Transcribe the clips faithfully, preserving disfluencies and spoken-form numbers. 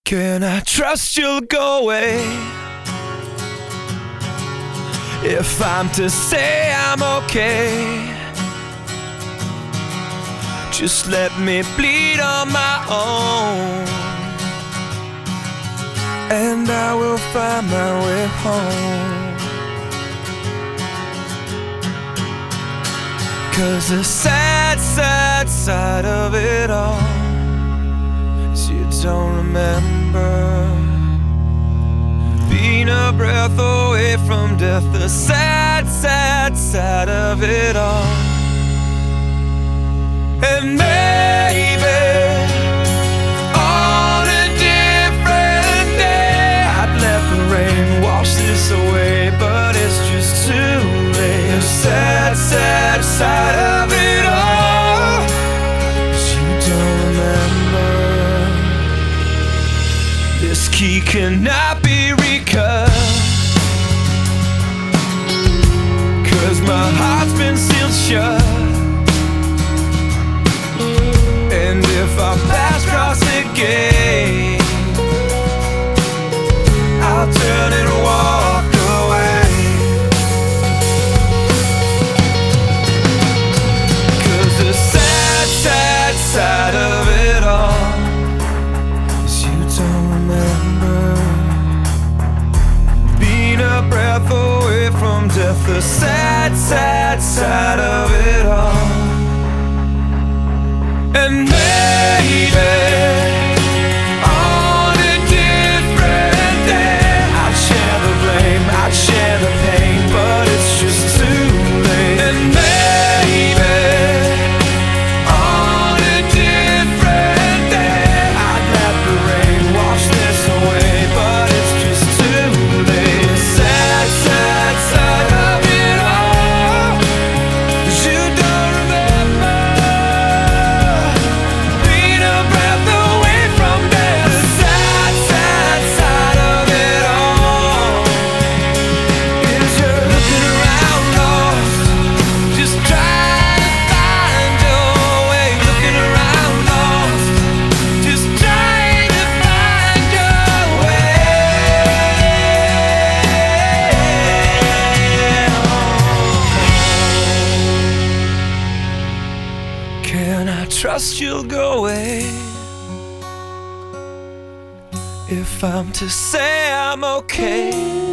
Can I trust you'll go away if I'm to say I'm okay? Just let me bleed on my own, and I will find my way home. 'Cause the sad, sad side of it all is you don't remember being a breath away from death. The sad, sad side of it all. And maybe on a different day I'd let the rain wash this away, but it's just too late. The sad, sad side of it all is you don't remember. This key cannot be recut, 'cause my heart's been sealed shut. And if our paths cross again, I'll turn and walk away. 'Cause the sad, sad side of it all is you don't remember being a breath away from death. The sad, sad side of it all. And maybe on a different day I'd share the blame, I'd share the pain, but it's just too late. And maybe on a different day I'd let the rain wash this away, but it's just too late. The sad, sad side of it all is you don't remember being a breath away from death. The sad, sad side of it all is you're looking around lost, just trying to find your way. Looking around lost, just trying to find your way. Can I trust you'll go away if I'm to say I'm okay?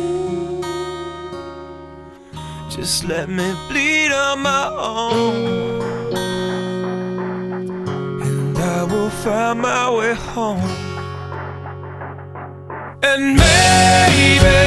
Just let me bleed on my own, and I will find my way home. And maybe